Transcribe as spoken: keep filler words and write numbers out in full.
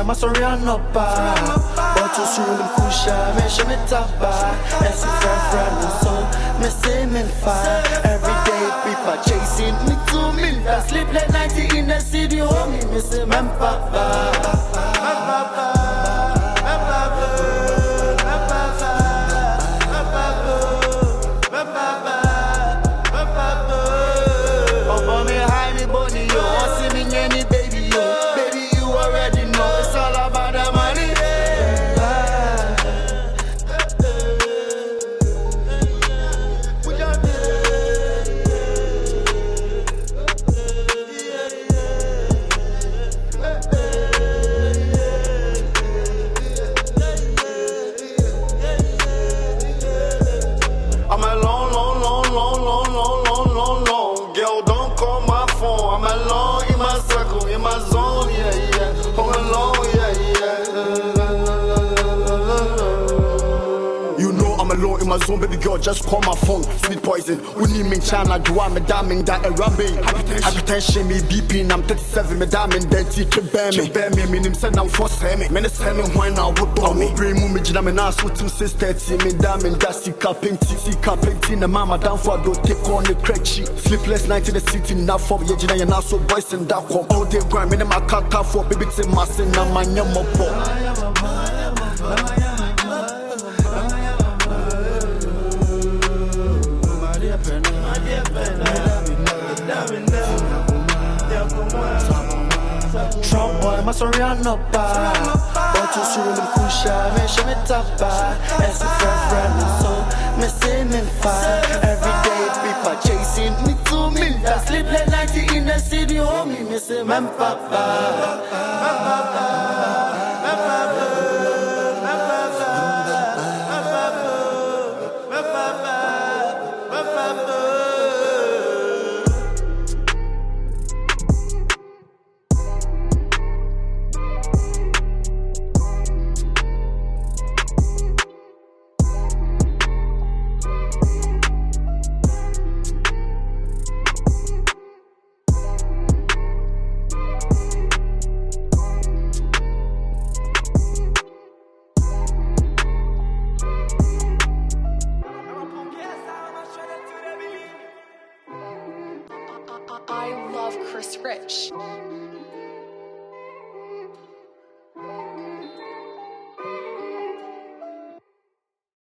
maso rihanna pa. But to soon them kusha, me show me tapa. As a friend, friend, and so me say me fire. Every day people chasing me to me. That sleep late night in the city, homie, me say me papa. In my zone, baby girl, just call my phone. Sweet poison, uni me China, do I'm a damning that a rabbit. Hypertension, me B P, I'm thirty-seven, me damning, then teach bear me. Bear me, meaning send out for semi. Men send me when I would do me. Bring me, jam and ask what two sisters, me damning, that's the capping, see capping, the mama down for do take on the crack sheet. Sleepless night in the city, now for your jina, and also boys and that come. All day grind, me, my car for baby, it's a mass and I'm my yammer. Trump boy, maso rihanna pa. But to soon them kusha, me show me tapa. As a friend, friend, and so me say me fire. Every day people chasing me to me. That sleep late night in the city, homie, me say me papa. I love Chris Rich.